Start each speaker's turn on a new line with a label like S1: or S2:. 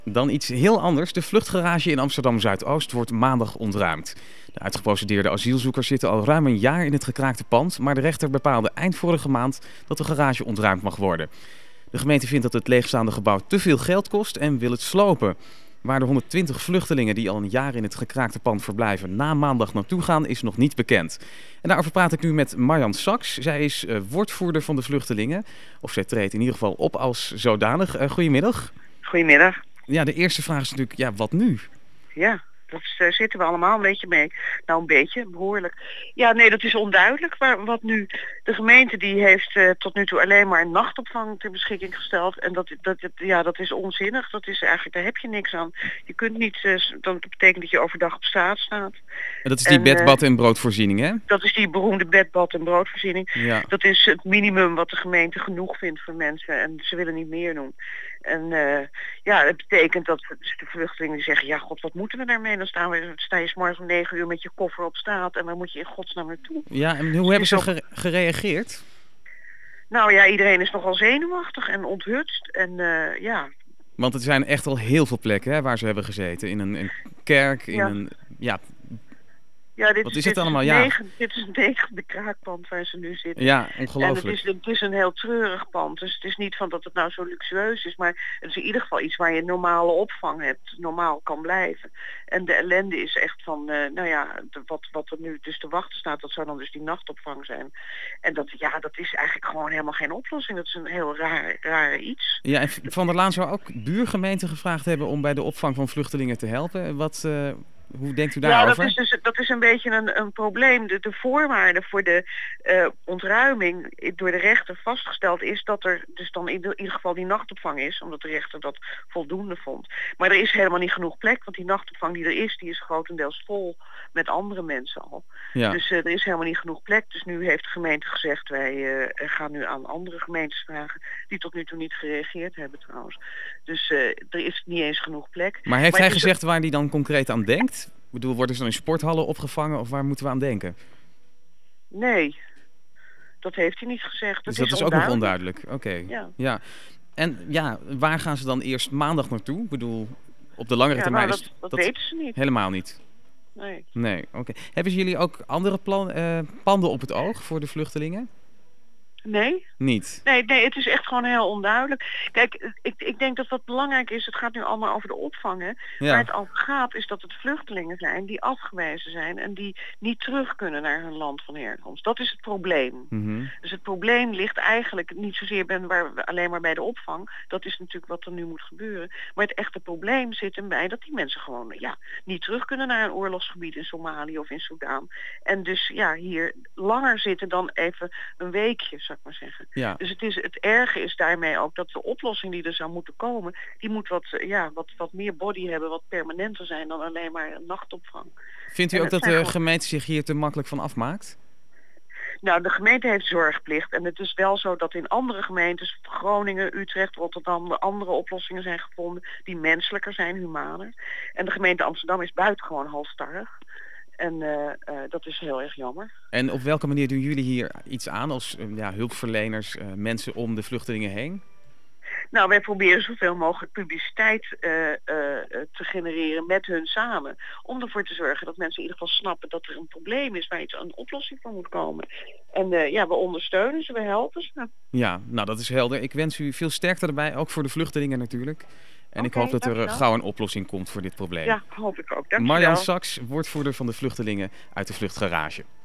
S1: Dan iets heel anders. De vluchtgarage in Amsterdam-Zuidoost wordt maandag ontruimd. De uitgeprocedeerde asielzoekers zitten al ruim een jaar in het gekraakte pand, maar de rechter bepaalde eind vorige maand dat de garage ontruimd mag worden. De gemeente vindt dat het leegstaande gebouw te veel geld kost en wil het slopen. Waar de 120 vluchtelingen die al een jaar in het gekraakte pand verblijven na maandag naartoe gaan, is nog niet bekend. En daarover praat ik nu met Marjan Saks. Zij is woordvoerder van de vluchtelingen. Of zij treedt in ieder geval op als zodanig. Goedemiddag.
S2: Goedemiddag.
S1: Ja, de eerste vraag is natuurlijk, ja, wat nu?
S2: Ja, daar zitten we allemaal een beetje mee. Nou, een beetje, behoorlijk. Ja, nee, dat is onduidelijk. Maar wat nu, de gemeente die heeft tot nu toe alleen maar een nachtopvang ter beschikking gesteld. En dat is onzinnig. Dat is eigenlijk, daar heb je niks aan. Je kunt niet, dat betekent dat je overdag op straat staat.
S1: En dat is die bed, bad en broodvoorziening, hè?
S2: Dat is die beroemde bed, bad en broodvoorziening.
S1: Ja.
S2: Dat is het minimum wat de gemeente genoeg vindt voor mensen. En ze willen niet meer doen. En het betekent dat de vluchtelingen die zeggen, ja god, wat moeten we daarmee? Dan sta je 's morgens om 9 uur met je koffer op straat en waar moet je in godsnaam naartoe?
S1: Ja, en hoe hebben ze gereageerd?
S2: Nou ja, iedereen is nogal zenuwachtig en onthutst en ja.
S1: Want er zijn echt al heel veel plekken, hè, waar ze hebben gezeten. In een kerk, in een... Ja,
S2: ja,
S1: wat is het allemaal? Ja.
S2: Dit is een 9e kraakpand waar ze nu zitten.
S1: Ja, ongelooflijk.
S2: En het is een heel treurig pand. Dus het is niet van dat het nou zo luxueus is. Maar het is in ieder geval iets waar je normale opvang hebt. Normaal kan blijven. En de ellende is echt van, wat er nu dus te wachten staat. Dat zou dan dus die nachtopvang zijn. En dat is eigenlijk gewoon helemaal geen oplossing. Dat is een heel raar iets.
S1: Ja, en Van der Laan zou ook buurgemeenten gevraagd hebben om bij de opvang van vluchtelingen te helpen. Hoe denkt u daarover?
S2: Ja, dat is een beetje een probleem. De voorwaarde voor de ontruiming door de rechter vastgesteld is dat er dus dan in ieder geval die nachtopvang is, omdat de rechter dat voldoende vond. Maar er is helemaal niet genoeg plek, want die nachtopvang die er is, die is grotendeels vol met andere mensen al.
S1: Ja.
S2: Dus er is helemaal niet genoeg plek. Dus nu heeft de gemeente gezegd, wij gaan nu aan andere gemeentes vragen, die tot nu toe niet gereageerd hebben trouwens. Dus er is niet eens genoeg plek.
S1: Maar heeft hij gezegd waar hij dan concreet aan denkt? Ik bedoel, worden ze dan in sporthallen opgevangen of waar moeten we aan denken?
S2: Nee, dat heeft hij niet gezegd.
S1: Dus dat is ook nog onduidelijk. Oké.
S2: Ja.
S1: Ja. En ja, waar gaan ze dan eerst maandag naartoe? Ik bedoel, op de langere termijn is
S2: dat weten ze niet.
S1: Helemaal niet.
S2: Nee.
S1: Nee, oké. Hebben jullie ook andere panden op het oog voor de vluchtelingen?
S2: Nee.
S1: Niet?
S2: Nee, het is echt gewoon heel onduidelijk. Kijk, ik denk dat wat belangrijk is, het gaat nu allemaal over de opvang. Hè?
S1: Ja.
S2: Waar het over gaat is dat het vluchtelingen zijn die afgewezen zijn en die niet terug kunnen naar hun land van herkomst. Dat is het probleem.
S1: Mm-hmm.
S2: Dus het probleem ligt eigenlijk niet zozeer alleen maar bij de opvang. Dat is natuurlijk wat er nu moet gebeuren. Maar het echte probleem zit hem bij dat die mensen gewoon niet terug kunnen naar een oorlogsgebied in Somalië of in Soudaan. En dus hier langer zitten dan even een weekje, zou ik maar zeggen.
S1: Ja.
S2: Dus het erge is daarmee ook dat de oplossing die er zou moeten komen, die moet wat meer body hebben, wat permanenter zijn dan alleen maar een nachtopvang.
S1: Vindt u ook dat de gemeente zich hier te makkelijk van afmaakt?
S2: Nou, de gemeente heeft zorgplicht en het is wel zo dat in andere gemeentes, Groningen, Utrecht, Rotterdam, andere oplossingen zijn gevonden die menselijker zijn, humaner. En de gemeente Amsterdam is buitengewoon halstarrig. En dat is heel erg jammer.
S1: En op welke manier doen jullie hier iets aan als hulpverleners, mensen om de vluchtelingen heen?
S2: Nou, wij proberen zoveel mogelijk publiciteit te genereren met hun samen. Om ervoor te zorgen dat mensen in ieder geval snappen dat er een probleem is waar een oplossing voor moet komen. En we ondersteunen ze, we helpen ze.
S1: Ja, nou dat is helder. Ik wens u veel sterkte erbij, ook voor de vluchtelingen natuurlijk. En ik hoop dat er gauw een oplossing komt voor dit probleem.
S2: Ja, hoop ik ook. Dank je wel.
S1: Marjan Saks, woordvoerder van de vluchtelingen uit de vluchtgarage.